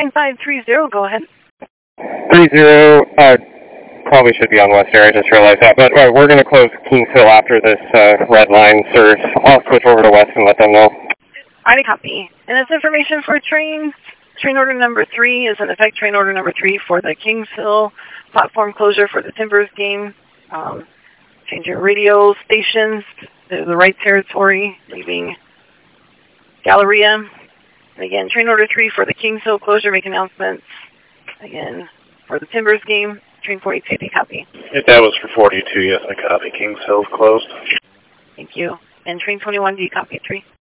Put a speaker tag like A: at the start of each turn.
A: 9530, go ahead.
B: 30, probably should be on West Air, I just realized that, but we're going to close Kings Hill after this red line, sir. I'll switch over to West and let them know.
A: Alrighty, copy. And that's information for trains. Train order number 3 is in effect. Train order number 3 for the Kings Hill platform closure for the Timbers game. Change your radio stations to the right territory, leaving Galleria. And again, train order 3 for the Kings Hill closure, make announcements. Again, for the Timbers game, train 42, do you copy?
C: If that was for 42, yes, I copy. Kings Hill closed.
A: Thank you. And train 21, do you copy? 3?